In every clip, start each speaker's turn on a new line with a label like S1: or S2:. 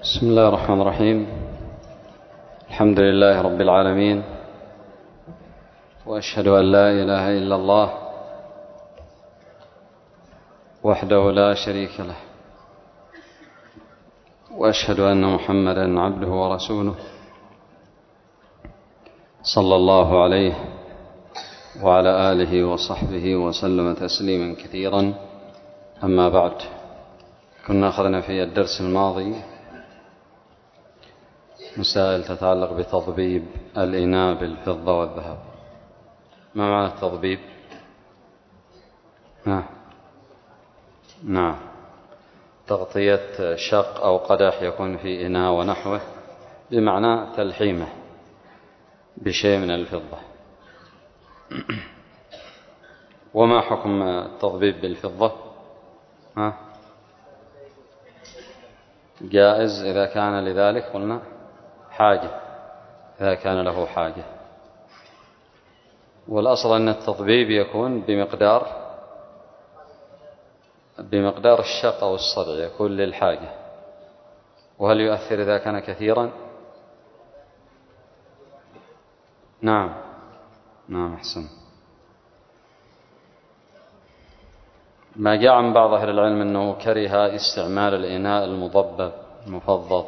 S1: بسم الله الرحمن الرحيم. الحمد لله رب العالمين، وأشهد أن لا إله إلا الله وحده لا شريك له، وأشهد أن محمدا عبده ورسوله صلى الله عليه وعلى آله وصحبه وسلم تسليما كثيرا. أما بعد، كنا أخذنا في الدرس الماضي مسائل تتعلق بتضبيب الإناء بالفضة والذهب. ما معنى التضبيب؟ نعم، تغطية شق أو قدح يكون في إناء ونحوه، بمعنى تلحيمه بشيء من الفضة. وما حكم التضبيب بالفضة؟ جائز إذا كان لذلك، قلنا حاجة، إذا كان له حاجة. والأصل أن التضبيب يكون بمقدار الشق أو الصدع، يكون للحاجة. وهل يؤثر إذا كان كثيرا؟ نعم أحسن. ما جاء عن بعض أهل العلم أنه كره استعمال الإناء المضبب المفضل،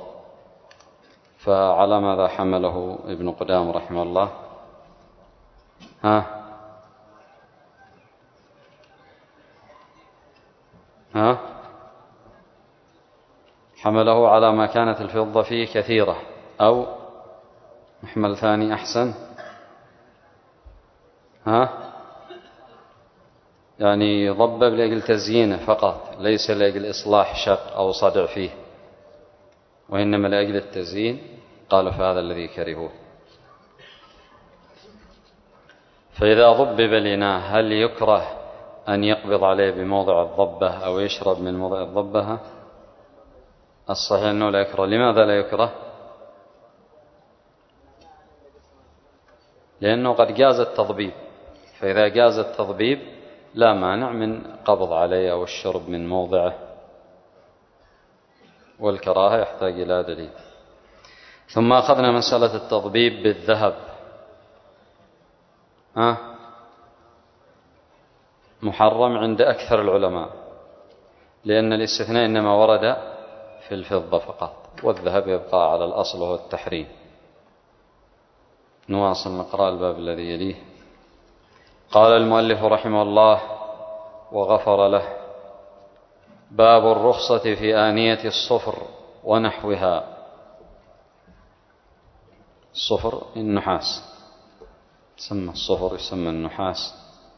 S1: فعلى ماذا حمله ابن قدامة رحمه الله؟ حمله على ما كانت الفضة فيه كثيرة، أو محمل ثاني أحسن، يعني يضبب لأجل تزيينه فقط، ليس لأجل إصلاح شق أو صدع فيه، وإنما لأجل التزيين. قالوا فهذا الذي كرهوه. فإذا ضبب الإناء هل يكره أن يقبض عليه بموضع الضبة أو يشرب من موضع الضبة؟ الصحيح أنه لا يكره. لماذا لا يكره؟ لأنه قد جاز التضبيب، فإذا جاز التضبيب لا مانع من قبض عليه أو الشرب من موضعه، والكراهة يحتاج إلى دليل. ثم أخذنا مسألة التضبيب بالذهب. محرم عند أكثر العلماء، لأن الاستثناء إنما ورد في الفضة فقط، والذهب يبقى على الأصل وهو التحريم. نواصل نقرأ الباب الذي يليه. قال المؤلف رحمه الله وغفر له: باب الرخصة في آنية الصفر ونحوها. الصفر النحاس، يسمى الصفر، يسمى النحاس،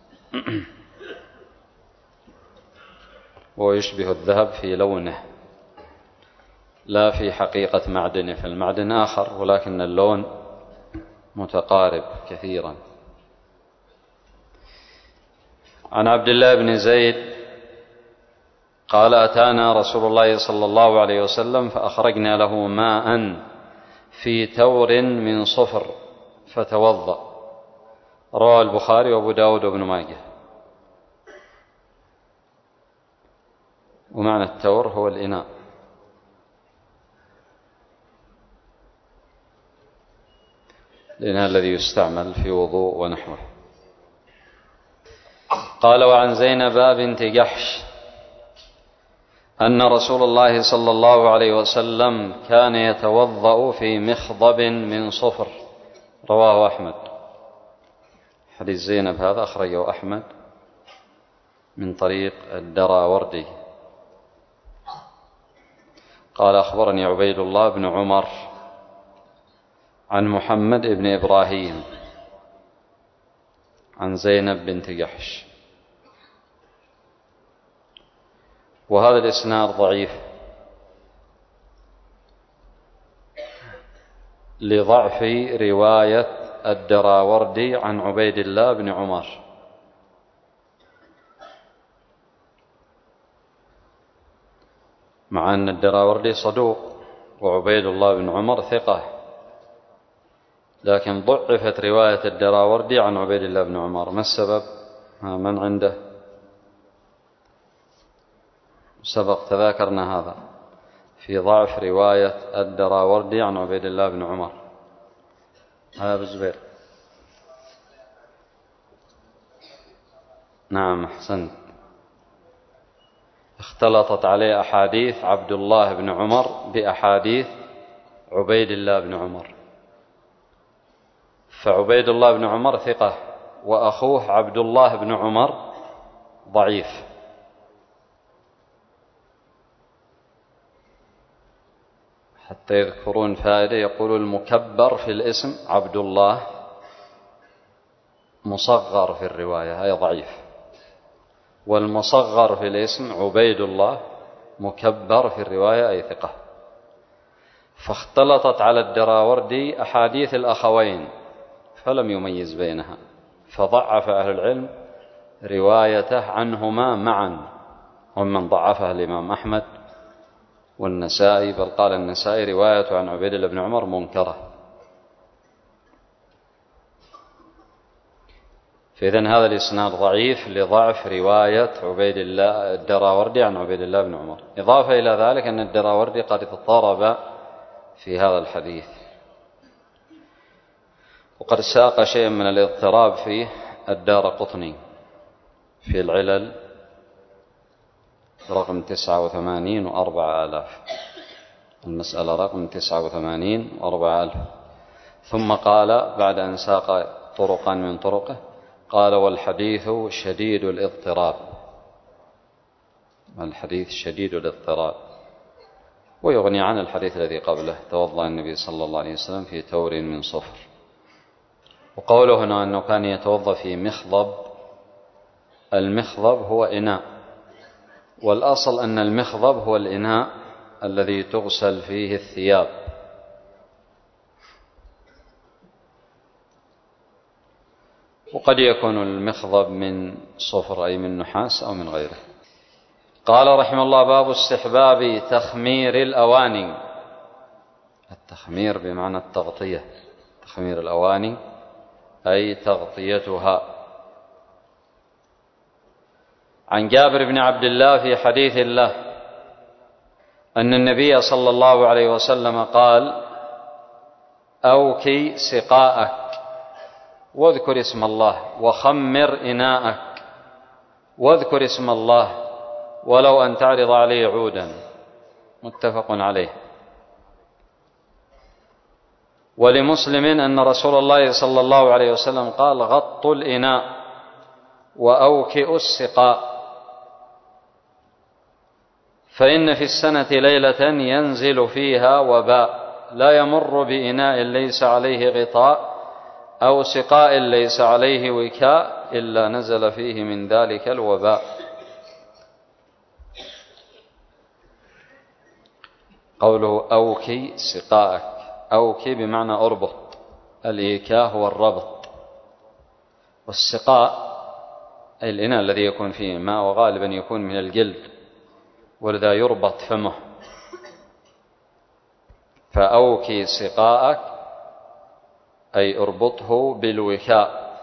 S1: ويشبه الذهب في لونه لا في حقيقة معدنه، فالمعدن آخر ولكن اللون متقارب كثيرا. عن عبد الله بن زيد قال: أتانا رسول الله صلى الله عليه وسلم فأخرجنا له ماء في تور من صفر فتوضأ. رواه البخاري وابو داود وابن ماجه. ومعنى التور هو الإناء. الإناء الذي يستعمل في وضوء ونحوه. قال: وعن زينب بنت جحش أن رسول الله صلى الله عليه وسلم كان يتوضأ في مخضب من صفر. رواه أحمد. حديث زينب هذا أخرجه أحمد من طريق الدراوردي. قال: أخبرني عبيد الله بن عمر عن محمد بن إبراهيم عن زينب بنت جحش. وهذا الإسناد ضعيف لضعف رواية الدراوردي عن عبيد الله بن عمر. مع أن الدراوردي صدوق وعبيد الله بن عمر ثقة، لكن ضعفت رواية الدراوردي عن عبيد الله بن عمر. ما السبب؟ من عنده؟ سبق تذاكرنا هذا. في ضعف رواية الدراوردي عن عبيد الله بن عمر. هذا أبو الزبير. نعم أحسنت. اختلطت عليه أحاديث عبد الله بن عمر بأحاديث عبيد الله بن عمر، فعبيد الله بن عمر ثقة، وأخوه عبد الله بن عمر ضعيف. حتى يذكرون فائدة، يقول المكبر في الاسم عبد الله، مصغر في الرواية أي ضعيف، والمصغر في الاسم عبيد الله، مكبر في الرواية أي ثقة. فاختلطت على الدراوردي أحاديث الأخوين فلم يميز بينها، فضعف أهل العلم روايته عنهما معا، ومن ضعفها الإمام أحمد والنسائي، بل قال النسائي روايته عن عبيد الله بن عمر منكرة. فإذن هذا الإسناد ضعيف لضعف رواية عبيد الله الدراوردي عن عبيد الله بن عمر. إضافة إلى ذلك أن الدراوردي قد اضطرب في هذا الحديث، وقد ساق شيئا من الاضطراب فيه الدارقطني في العلل رقم 89 و4000، المسألة رقم 89 و4000. ثم قال بعد أن ساق طرقا من طرقه، قال والحديث شديد الاضطراب، الحديث شديد الاضطراب، ويغني عن الحديث الذي قبله توضأ النبي صلى الله عليه وسلم في تور من صفر. وقوله هنا أنه كان يتوضأ في مخضب، المخضب هو إناء، والأصل أن المخضب هو الإناء الذي تغسل فيه الثياب، وقد يكون المخضب من صفر أي من نحاس أو من غيره. قال رحمه الله: باب استحباب تخمير الأواني. التخمير بمعنى التغطية، تخمير الأواني أي تغطيتها. عن جابر بن عبد الله في حديث له أن النبي صلى الله عليه وسلم قال: أوكي سقاءك واذكر اسم الله، وخمر إناءك واذكر اسم الله، ولو أن تعرض عليه عودا. متفق عليه. ولمسلم أن رسول الله صلى الله عليه وسلم قال: غطوا الإناء وأوكئوا السقاء، فإن في السنة ليلة ينزل فيها وباء لا يمر بإناء ليس عليه غطاء أو سقاء ليس عليه وكاء إلا نزل فيه من ذلك الوباء. قوله أوكي سقاءك، أوكي بمعنى أربط، الإيكاء هو الربط، والسقاء أي الإناء الذي يكون فيه ماء، وغالبا يكون من الجلد، ولذا يربط فمه. فأوكي سقاءك أي اربطه بالوكاء،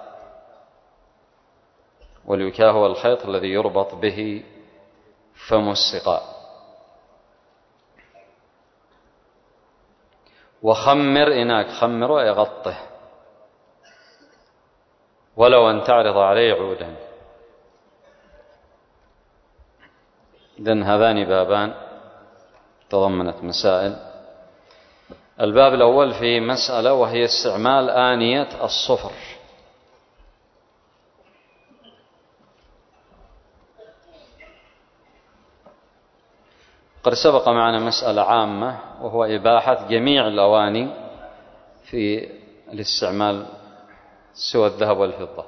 S1: والوكاء هو الخيط الذي يربط به فم السقاء. وخمر إناك، خمره أي غطه، ولو أن تعرض عليه عودا. إذن هذان بابان تضمنت مسائل. الباب الأول في مسألة، وهي استعمال آنية الصفر. قد سبق معنا مسألة عامة، وهو إباحة جميع الأواني في الاستعمال سوى الذهب والفضة.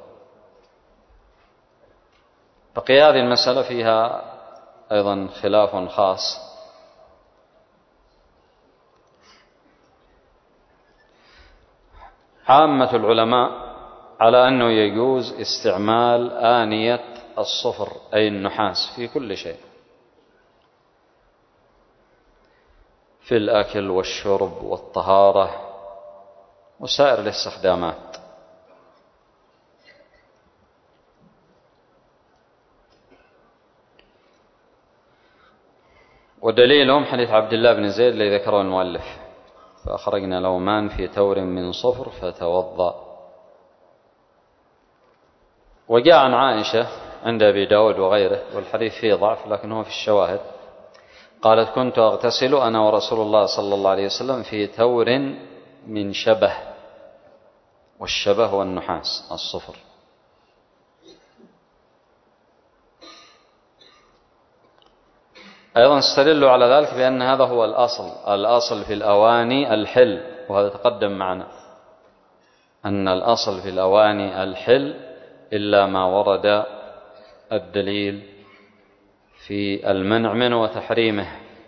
S1: بقي هذه المسألة فيها أيضا خلاف خاص. عامة العلماء على أنه يجوز استعمال آنية الصفر أي النحاس في كل شيء، في الأكل والشرب والطهارة وسائر الاستخدامات. ودليلهم حديث عبد الله بن زيد الذي ذكره المؤلف: فأخرجنا له ماء في تور من صفر فتوضأ. وجاء عن عائشة عند أبي داود وغيره، والحديث فيه ضعف لكن هو في الشواهد، قالت: كنت أغتسل أنا ورسول الله صلى الله عليه وسلم في تور من شبه، والشبه هو النحاس الصفر. أيضا استدلوا على ذلك بأن هذا هو الأصل في الأواني الحل، وهذا تقدم معنا أن الأصل في الأواني الحل إلا ما ورد الدليل في المنع منه وتحريمه.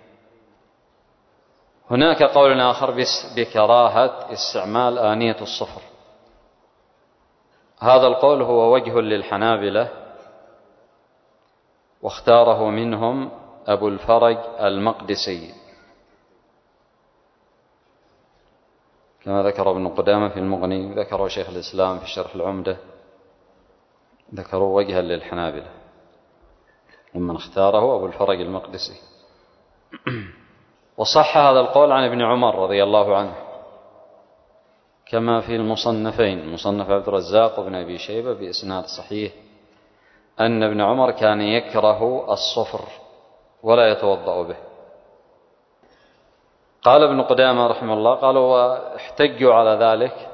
S1: هناك قول آخر بكراهة استعمال آنية الصفر. هذا القول هو وجه للحنابلة، واختاره منهم أبو الفرج المقدسي كما ذكر ابن قدامة في المغني، ذكره شيخ الإسلام في شرح العمدة، ذكروا وجها للحنابلة، ومن اختاره أبو الفرج المقدسي. وصح هذا القول عن ابن عمر رضي الله عنه كما في المصنفين، مصنف عبد الرزاق وابن أبي شيبة بإسناد صحيح، أن ابن عمر كان يكره الصفر ولا يتوضأ به. قال ابن قدامة رحمه الله: قالوا واحتجوا على ذلك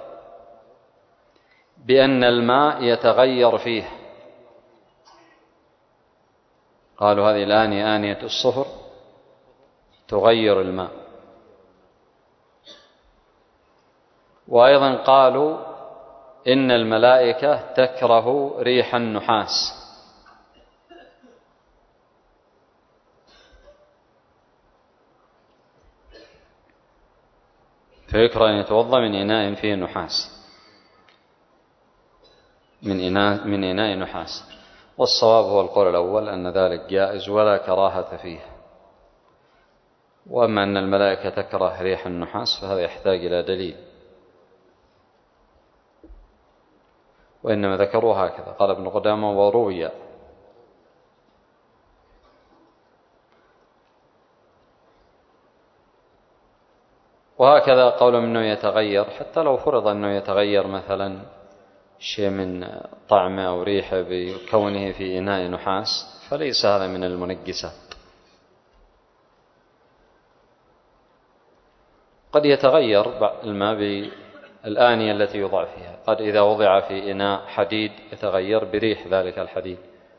S1: بأن الماء يتغير فيه. قالوا هذه الآنية آنية الصفر تغير الماء. وأيضا قالوا إن الملائكة تكره ريح النحاس، فيكره أن يتوضأ من إناء فيه نحاس، من إناء نحاس. والصواب هو القول الأول أن ذلك جائز ولا كراهة فيه. وأما أن الملائكة تكره ريح النحاس فهذا يحتاج إلى دليل، وإنما ذكروا هكذا. قال ابن قدامة: وروي. وهكذا قول أنه يتغير، حتى لو فرض أنه يتغير مثلا شيء من طعمه أو ريحه بكونه في إناء نحاس، فليس هذا من المنجسات. قد يتغير الماء بالآنية التي يوضع فيها، قد إذا وضع في إناء حديد يتغير بريح ذلك الحديد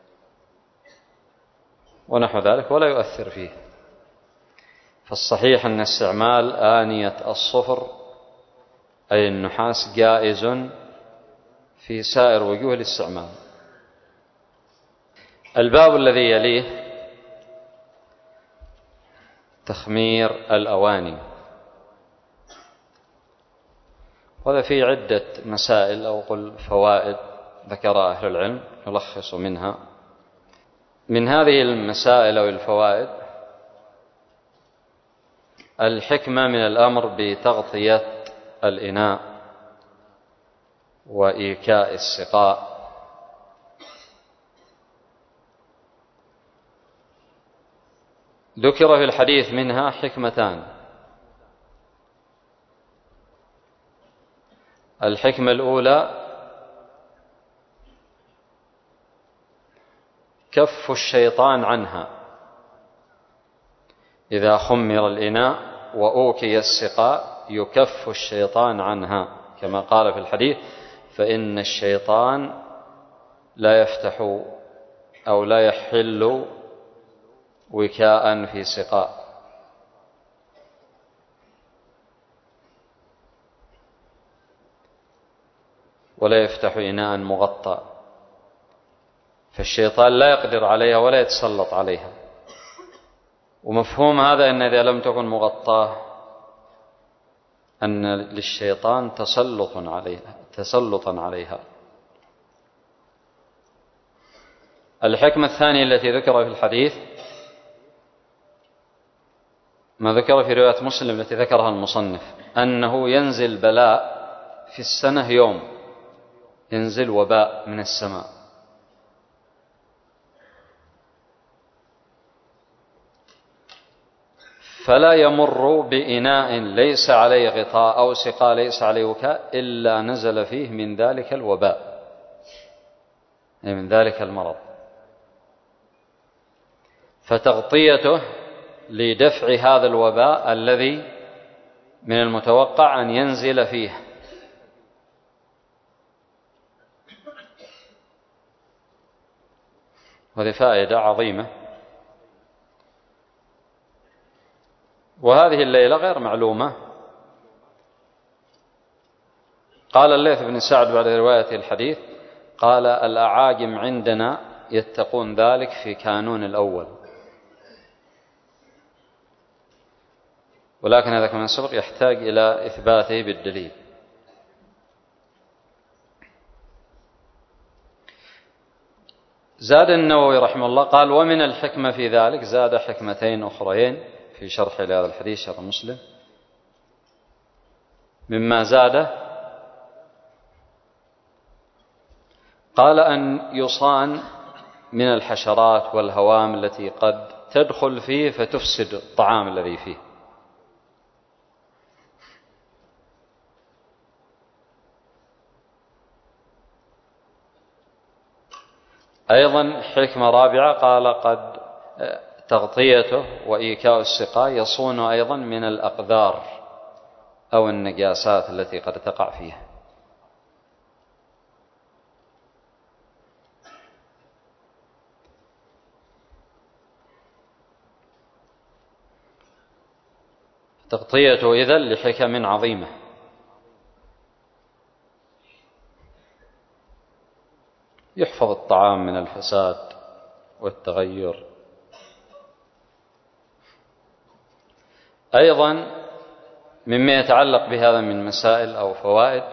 S1: ونحو ذلك ولا يؤثر فيه. فالصحيح أن استعمال آنية الصفر أي النحاس جائز في سائر وجوه الاستعمال. الباب الذي يليه تخمير الأواني، وهذا فيه عدة مسائل أو قل فوائد ذكرها أهل العلم يلخص منها. من هذه المسائل أو الفوائد الحكمة من الأمر بتغطية الإناء وإيكاء السقاء. ذكر في الحديث منها حكمتان: الحكمة الأولى كف الشيطان عنها، إذا خمر الإناء وأوكي السقاء يكف الشيطان عنها، كما قال في الحديث: فإن الشيطان لا يفتح أو لا يحل وكاء في سقاء. ولا يفتح إناء مغطى، فالشيطان لا يقدر عليها ولا يتسلط عليها. ومفهوم هذا أن إذا لم تكن مغطاة أن للشيطان تسلطا عليها. الحكمة الثانية التي ذكرها في الحديث ما ذكر في رواية مسلم التي ذكرها المصنف، أنه ينزل بلاء في السنة يوم، ينزل وباء من السماء، فلا يمر بإناء ليس عليه غطاء أو سقاء ليس عليه وكاء إلا نزل فيه من ذلك الوباء، أي من ذلك المرض، فتغطيته لدفع هذا الوباء الذي من المتوقع أن ينزل فيه. وهذه فائدة عظيمة. وهذه الليلة غير معلومة. قال الليث بن سعد بعد رواية الحديث قال الأعاجم عندنا يتقون ذلك في كانون الأول، ولكن هذا كما سبق يحتاج إلى إثباته بالدليل. زاد النووي رحمه الله قال ومن الحكمة في ذلك، زاد حكمتين أخرين في شرح لهذا الحديث شرح مسلم. مما زاد قال أن يصان من الحشرات والهوام التي قد تدخل فيه فتفسد الطعام الذي فيه. أيضا حكمة رابعة قال قد تغطيته وإيكاء السقاء يصون أيضا من الأقذار أو النجاسات التي قد تقع فيها. تغطيته إذن لحكم عظيمة. يحفظ الطعام من الفساد والتغير. أيضا مما يتعلق بهذا من مسائل أو فوائد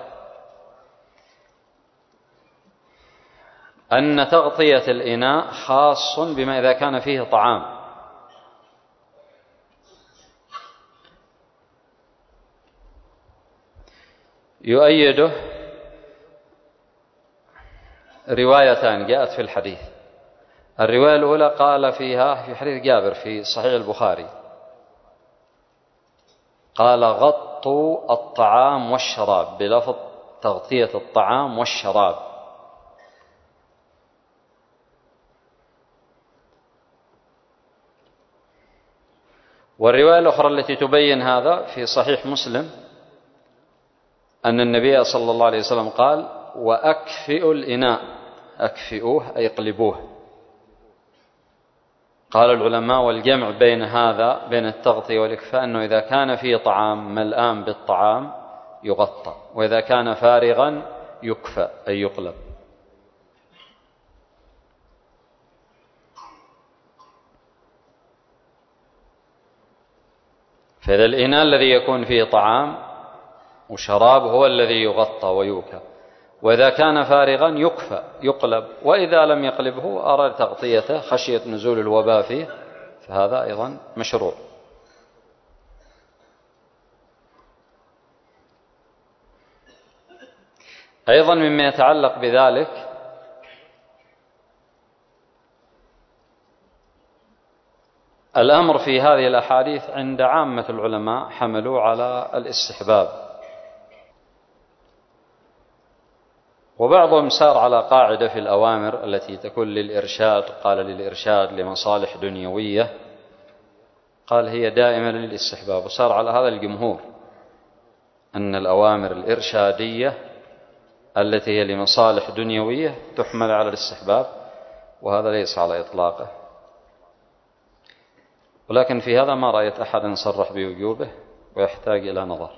S1: أن تغطية الإناء خاص بما إذا كان فيه طعام، يؤيده روايتان جاءت في الحديث. الرواية الأولى قال فيها في حديث جابر في صحيح البخاري قال غطوا الطعام والشراب، بلفظ تغطية الطعام والشراب. والرواية الأخرى التي تبين هذا في صحيح مسلم أن النبي صلى الله عليه وسلم قال وأكفئوا الإناء، أكفئوه أي اقلبوه. قال العلماء والجمع بين هذا بين التغطية والإكفاء أنه إذا كان فيه طعام ملآن بالطعام يغطى، وإذا كان فارغا يكفأ أي يقلب. فإذا الإناء الذي يكون فيه طعام وشراب هو الذي يغطى ويوكى، وإذا كان فارغا يكفأ يقلب، وإذا لم يقلبه أراد تغطيته خشية نزول الوباء فيه فهذا أيضا مشروع. أيضا مما يتعلق بذلك الأمر في هذه الأحاديث عند عامة العلماء حملوا على الاستحباب، وبعضهم سار على قاعدة في الأوامر التي تكون للإرشاد، قال للإرشاد لمصالح دنيوية، قال هي دائما للاستحباب، وسار على هذا الجمهور أن الأوامر الإرشادية التي هي لمصالح دنيوية تحمل على الاستحباب، وهذا ليس على إطلاقه. ولكن في هذا ما رأيت أحد صرح بوجوبه، ويحتاج إلى نظر.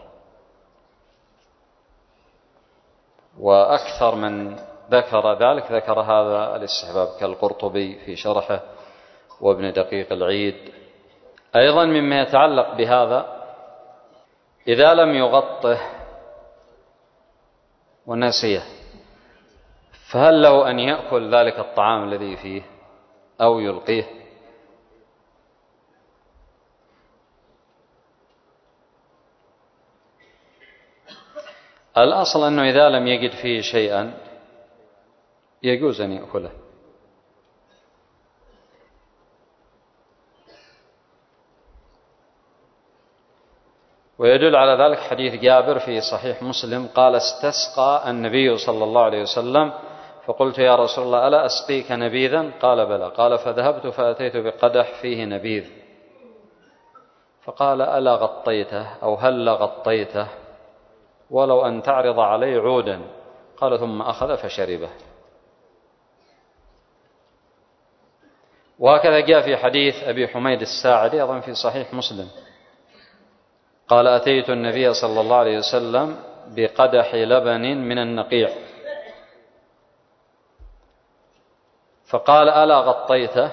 S1: وأكثر من ذكر ذلك ذكر هذا الاستحباب كالقرطبي في شرحه وابن دقيق العيد. أيضا مما يتعلق بهذا إذا لم يغطه ونسيه فهل له أن يأكل ذلك الطعام الذي فيه أو يلقيه؟ الأصل أنه إذا لم يجد فيه شيئا يجوز أن يأكله. ويدل على ذلك حديث جابر في صحيح مسلم قال استسقى النبي صلى الله عليه وسلم فقلت يا رسول الله ألا أسقيك نبيذا؟ قال بلى. قال فذهبت فأتيت بقدح فيه نبيذ فقال ألا غطيته أو هل غطيته ولو أن تعرض علي عودا؟ قال ثم أخذ فشربه. وهكذا جاء في حديث أبي حميد الساعدي أيضا في صحيح مسلم قال أتيت النبي صلى الله عليه وسلم بقدح لبن من النقيع فقال ألا غطيته؟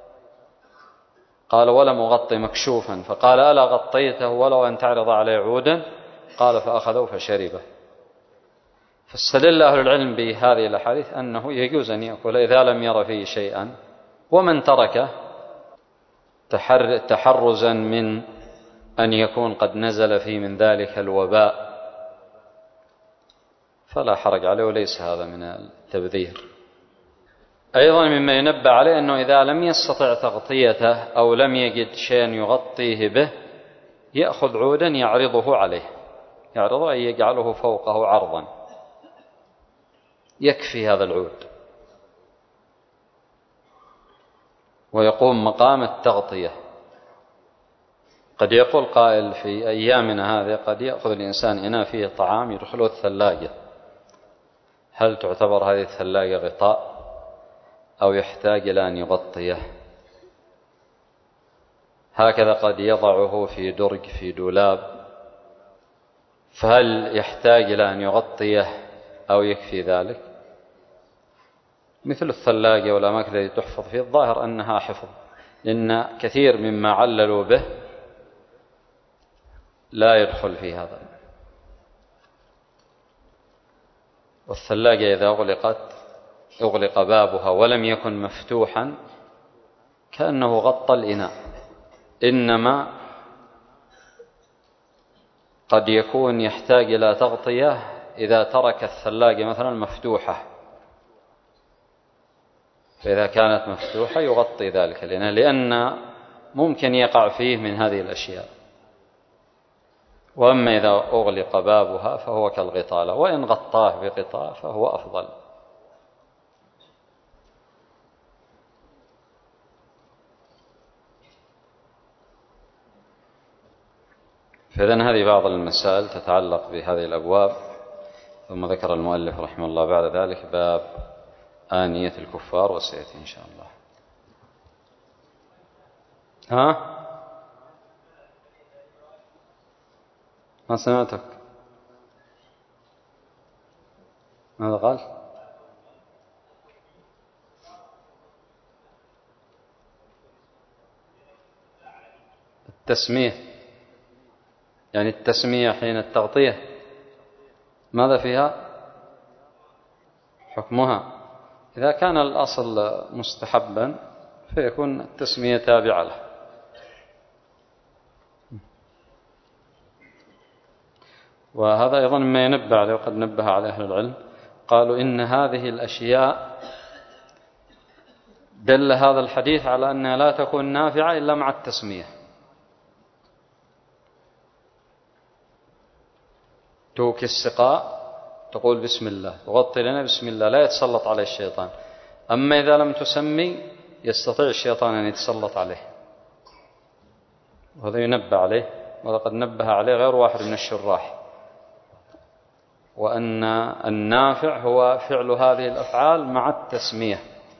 S1: قال ولم أغطي مكشوفا. فقال ألا غطيته ولو أن تعرض عليه عودا؟ قال فأخذه فشربه. فاستدل أهل العلم بهذه الأحاديث أنه يجوز أن يأكل إذا لم ير فيه شيئا، ومن تركه تحرزا من أن يكون قد نزل فيه من ذلك الوباء فلا حرج عليه وليس هذا من التبذير. أيضا مما ينبه عليه أنه إذا لم يستطع تغطيته أو لم يجد شيئا يغطيه به يأخذ عودا يعرضه عليه، يعرضه أي يجعله فوقه عرضا، يكفي هذا العود ويقوم مقام التغطية. قد يقول قائل في أيامنا هذه قد يأخذ الإنسان إناء فيه طعام يدخله الثلاجة، هل تعتبر هذه الثلاجة غطاء أو يحتاج إلى أن يغطيه؟ هكذا قد يضعه في درج في دولاب، فهل يحتاج إلى أن يغطيه أو يكفي ذلك؟ مثل الثلاجة والأماكن التي تحفظ فيه الظاهر أنها حفظ، لأن كثير مما عللوا به لا يدخل في هذا. والثلاجة إذا أغلق بابها ولم يكن مفتوحا كأنه غطى الإناء، إنما قد يكون يحتاج إلى تغطية إذا ترك الثلاجة مثلا مفتوحة، فإذا كانت مفتوحة يغطي ذلك الإناء لأن ممكن يقع فيه من هذه الأشياء. وأما إذا أغلق بابها فهو كالغطاء، وإن غطاه بغطاء فهو أفضل. فإذن هذه بعض المسائل تتعلق بهذه الأبواب. ثم ذكر المؤلف رحمه الله بعد ذلك باب آنية الكفار، وسيأتي إن شاء الله. ما سمعتك، ماذا قال؟ التسمية، يعني التسمية حين التغطية ماذا فيها؟ حكمها إذا كان الأصل مستحبا فيكون التسمية تابعة له. وهذا أيضا ما ينبه عليه وقد نبه عليه أهل العلم، قالوا إن هذه الأشياء دل هذا الحديث على أنها لا تكون نافعة إلا مع التسمية. توكي السقاء تقول بسم الله، تغطي لنا بسم الله، لا يتسلط عليه الشيطان. أما إذا لم تسمي يستطيع الشيطان أن يتسلط عليه، وهذا ينبه عليه، ولقد نبه عليه غير واحد من الشراح، وأن النافع هو فعل هذه الأفعال مع التسمية.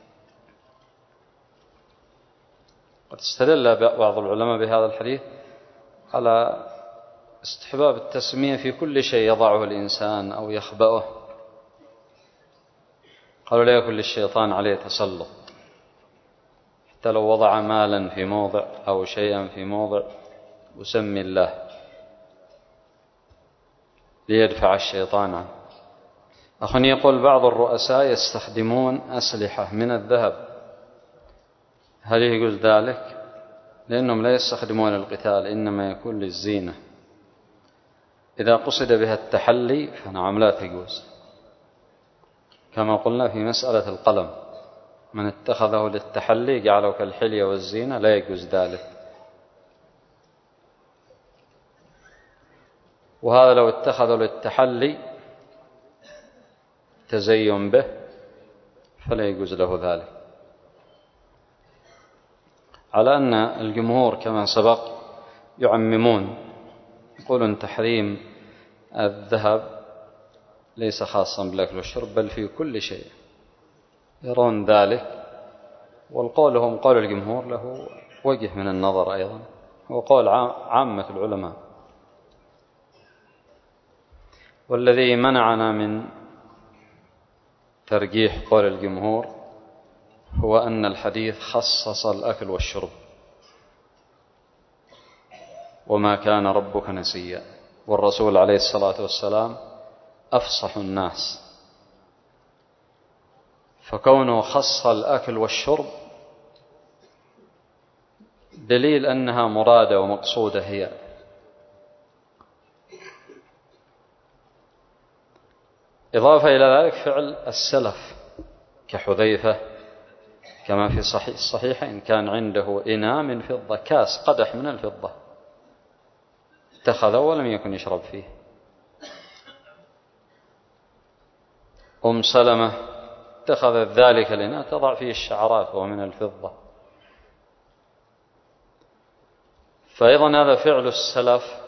S1: قد استدل بعض العلماء بهذا الحديث على استحباب التسمية في كل شيء يضعه الإنسان أو يخبأه، قالوا لا يكون للشيطان عليه تسلط، حتى لو وضع مالا في موضع أو شيئا في موضع وسمي الله ليدفع الشيطان عنه. أخي يقول بعض الرؤساء يستخدمون أسلحة من الذهب، هل يجوز ذلك؟ لأنهم لا يستخدمون القتال، إنما يكون للزينة. إذا قصد بها التحلي فنعم لا تجوز، كما قلنا في مسألة القلم، من اتخذه للتحلي جعله كالحلية والزينة لا يجوز ذلك. وهذا لو اتخذوا للتحلي تزين به فلا يجوز له ذلك. على أن الجمهور كما سبق يعممون، يقولون تحريم الذهب ليس خاصا بالأكل والشرب بل في كل شيء، يرون ذلك. والقول هم قول الجمهور له وجه من النظر أيضا، هو قول عامة العلماء. والذي منعنا من ترجيح قول الجمهور هو أن الحديث خصص الأكل والشرب، وما كان ربك نسيا، والرسول عليه الصلاة والسلام أفصح الناس، فكونه خص الأكل والشرب دليل أنها مرادة ومقصودة هي. إضافة إلى ذلك فعل السلف كحذيفة كما في الصحيحين كان عنده إناء من فضة، كاس قدح من الفضة اتخذه ولم يكن يشرب فيه. أم سلمة اتخذت ذلك الإناء تضع فيه الشعرات وهو من الفضة. فأيضا هذا فعل السلف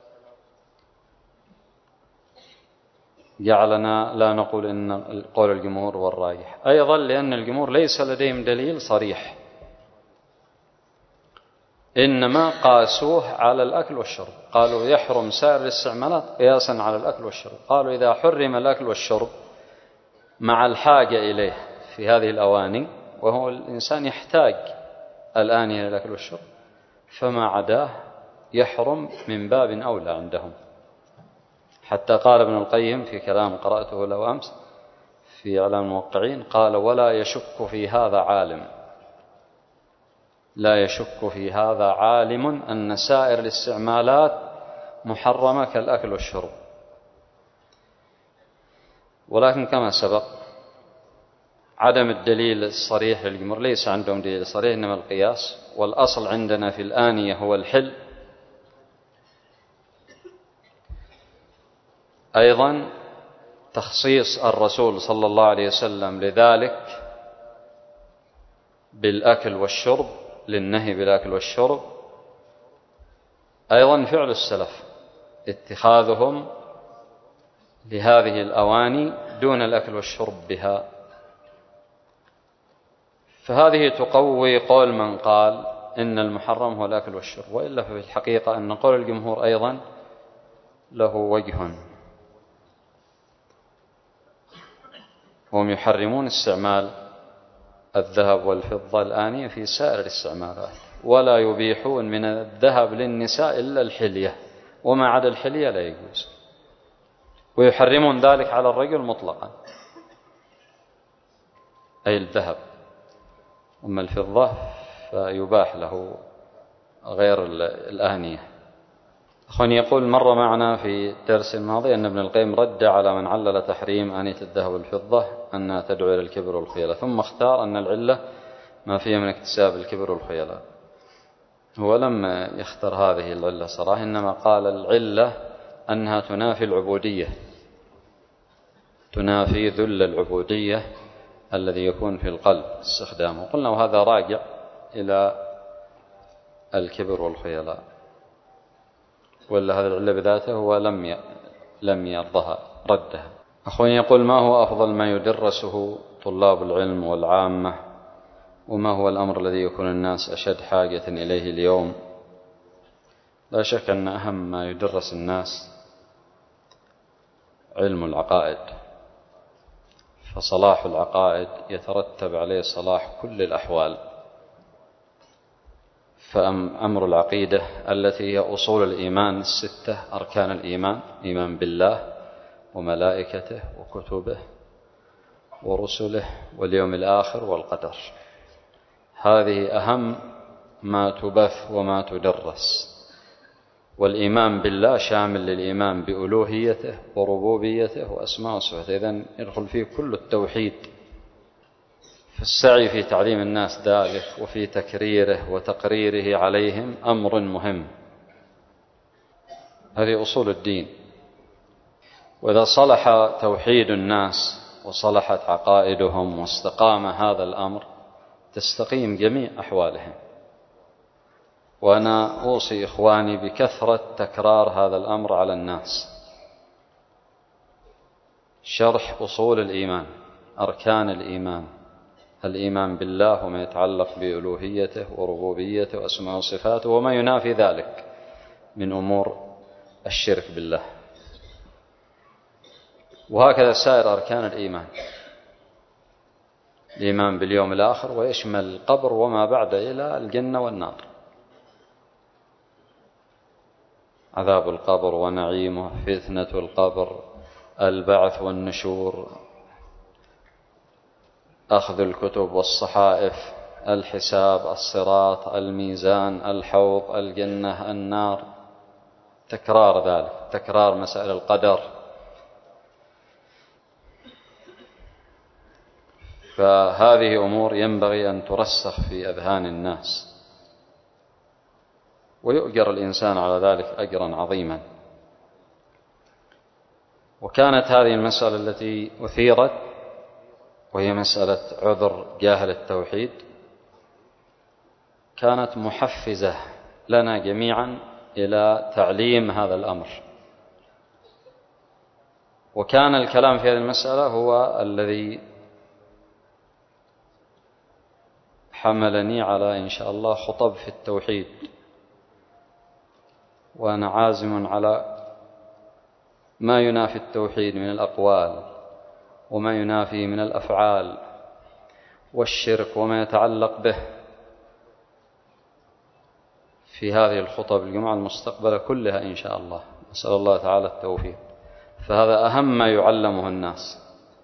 S1: جعلنا لا نقول إن قول الجمهور هو الراجح، أيضا لأن الجمهور ليس لديهم دليل صريح، إنما قاسوه على الأكل والشرب، قالوا يحرم سائر الاستعمالات قياسا على الأكل والشرب. قالوا إذا حرم الأكل والشرب مع الحاجة إليه في هذه الأواني، وهو الإنسان يحتاج الآن إلى الأكل والشرب، فما عداه يحرم من باب أولى عندهم. حتى قال ابن القيم في كلام قرأته له أمس في إعلام الموقعين، قال ولا يشك في هذا عالم، لا يشك في هذا عالم أن سائر الاستعمالات محرمة كالأكل والشرب. ولكن كما سبق عدم الدليل الصريح للجمهور، ليس عندهم دليل صريح إنما القياس، والأصل عندنا في الآنية هو الحل. أيضا تخصيص الرسول صلى الله عليه وسلم لذلك بالأكل والشرب، للنهي بالأكل والشرب، أيضا فعل السلف اتخاذهم لهذه الأواني دون الأكل والشرب بها. فهذه تقوي قول من قال إن المحرم هو الأكل والشرب، وإلا في الحقيقة أن قول الجمهور أيضا له وجه، هم يحرمون استعمال الذهب والفضة الآنية في سائر الاستعمالات، ولا يبيحون من الذهب للنساء إلا الحلية، وما عدا الحلية لا يجوز، ويحرمون ذلك على الرجل مطلقا أي الذهب. أما الفضة فيباح له غير الآنية. أخواني، يقول مر معنا في الدرس الماضي أن ابن القيم رد على من علل تحريم آنية الذهب والفضة أنها تدعو إلى الكبر والخيلاء، ثم اختار أن العلة ما فيها من اكتساب الكبر والخيلاء. هو لم يختار هذه العلة صراحة، إنما قال العلة أنها تنافي العبودية، تنافي ذل العبودية الذي يكون في القلب استخدامه. قلنا وهذا راجع إلى الكبر والخيلاء، ولا هذا العلة بذاته هو لم يرضها، ردها. أخواني، يقول ما هو أفضل ما يدرسه طلاب العلم والعامة، وما هو الأمر الذي يكون الناس أشد حاجة إليه اليوم؟ لا شك أن أهم ما يدرس الناس علم العقائد، فصلاح العقائد يترتب عليه صلاح كل الأحوال. فأمر العقيدة التي هي أصول الإيمان الستة، أركان الإيمان، إيمان بالله وملائكته وكتبه ورسله واليوم الآخر والقدر، هذه أهم ما تبث وما تدرس. والإيمان بالله شامل للإيمان بألوهيته وربوبيته وأسماء وصفاته، إذن يدخل فيه كل التوحيد. فالسعي في تعليم الناس ذلك وفي تكريره وتقريره عليهم أمر مهم. هذه أصول الدين. وإذا صلح توحيد الناس وصلحت عقائدهم واستقام هذا الأمر تستقيم جميع أحوالهم. وأنا أوصي إخواني بكثرة تكرار هذا الأمر على الناس. شرح أصول الإيمان، أركان الإيمان، الإيمان بالله وما يتعلق بألوهيته وربوبيته وأسماء وصفاته وما ينافي ذلك من أمور الشرك بالله. وهكذا سائر أركان الإيمان، الإيمان باليوم الآخر ويشمل القبر وما بعد إلى الجنة والنار، عذاب القبر ونعيمه، فتنة القبر، البعث والنشور، أخذ الكتب والصحائف، الحساب، الصراط، الميزان، الحوض، الجنة، النار، تكرار ذلك، تكرار مسائل القدر. فهذه أمور ينبغي أن ترسخ في أذهان الناس، ويؤجر الإنسان على ذلك أجرا عظيما. وكانت هذه المسألة التي أثيرت وهي مسألة عذر جاهل التوحيد كانت محفزة لنا جميعا إلى تعليم هذا الأمر. وكان الكلام في هذه المسألة هو الذي حملني على إن شاء الله خطب في التوحيد، وأنا عازم على ما ينافي التوحيد من الأقوال وما ينافي من الأفعال والشرك وما يتعلق به في هذه الخطب الجمعة المستقبلة كلها إن شاء الله. أسأل الله تعالى التوفيق. فهذا أهم ما يعلمه الناس،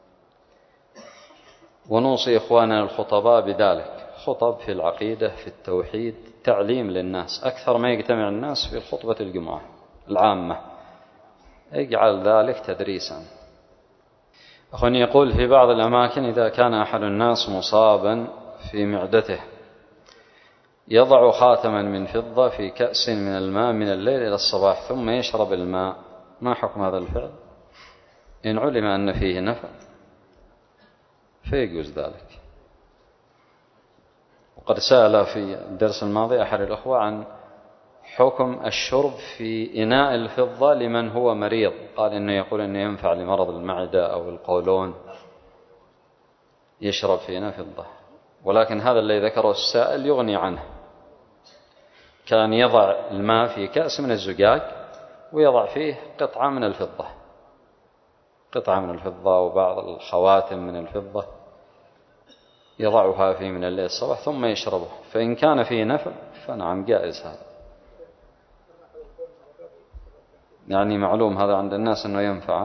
S1: ونوصي إخواننا الخطباء بذلك، خطب في العقيدة في التوحيد، تعليم للناس أكثر ما يجتمع الناس في الخطبة الجمعة العامة، اجعل ذلك تدريسا. أخواني يقول في بعض الأماكن إذا كان أحد الناس مصابا في معدته يضع خاتما من فضة في كأس من الماء من الليل إلى الصباح ثم يشرب الماء، ما حكم هذا الفعل؟ إن علم أن فيه نفع فيجوز ذلك. وقد سأل في الدرس الماضي أحد الأخوة عن حكم الشرب في إناء الفضة لمن هو مريض، قال إنه يقول إنه ينفع لمرض المعدة أو القولون يشرب في إناء فضة، ولكن هذا الذي ذكره السائل يغني عنه. كان يضع الماء في كأس من الزجاج ويضع فيه قطعة من الفضة، قطعة من الفضة وبعض الخواتم من الفضة يضعها فيه من الليل الصباح ثم يشربه، فإن كان فيه نفع فنعم جائز هذا، يعني معلوم هذا عند الناس أنه ينفع،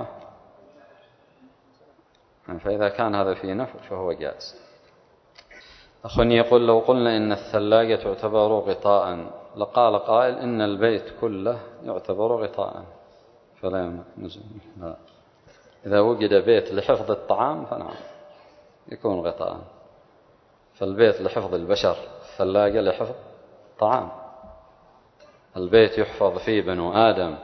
S1: فإذا كان هذا فيه نفع فهو جائز. أخواني يقول لو قلنا إن الثلاجة تعتبر غطاء لقال قائل إن البيت كله يعتبر غطاء فلا يمكن. إذا وجد بيت لحفظ الطعام فنعم يكون غطاء، فالبيت لحفظ البشر، الثلاجة لحفظ الطعام. البيت يحفظ فيه بنو آدم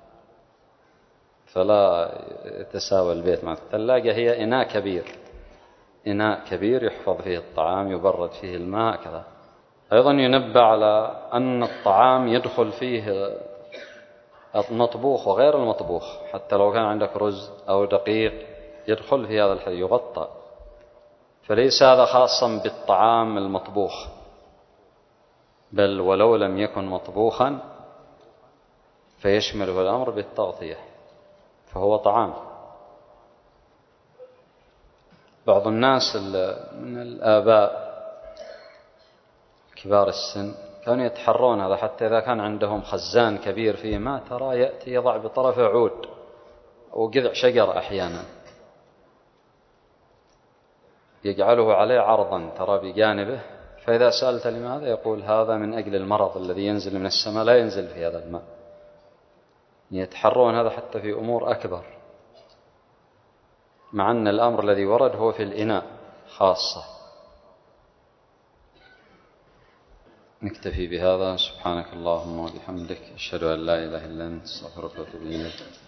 S1: فلا يتساوى البيت مع الثلاجة. هي إناء كبير، إناء كبير يحفظ فيه الطعام يبرد فيه الماء كذا. أيضا ينبه على أن الطعام يدخل فيه المطبوخ وغير المطبوخ، حتى لو كان عندك رز أو دقيق يدخل في هذا الحديث يغطى، فليس هذا خاصا بالطعام المطبوخ، بل ولو لم يكن مطبوخا فيشمله الأمر بالتغطية فهو طعام. بعض الناس من الآباء كبار السن كانوا يتحرون هذا، حتى إذا كان عندهم خزان كبير فيه ماء ترى يأتي يضع بطرف عود أو جذع شجر أحيانا يجعله عليه عرضا ترى بجانبه، فإذا سألت لماذا يقول هذا من أجل المرض الذي ينزل من السماء لا ينزل في هذا الماء. يتحرون هذا حتى في أمور أكبر، مع أن الأمر الذي ورد هو في الإناء خاصة. نكتفي بهذا. سبحانك اللهم وبحمدك أشهد أن لا إله إلا أنت أستغفرك وأتوب إليك.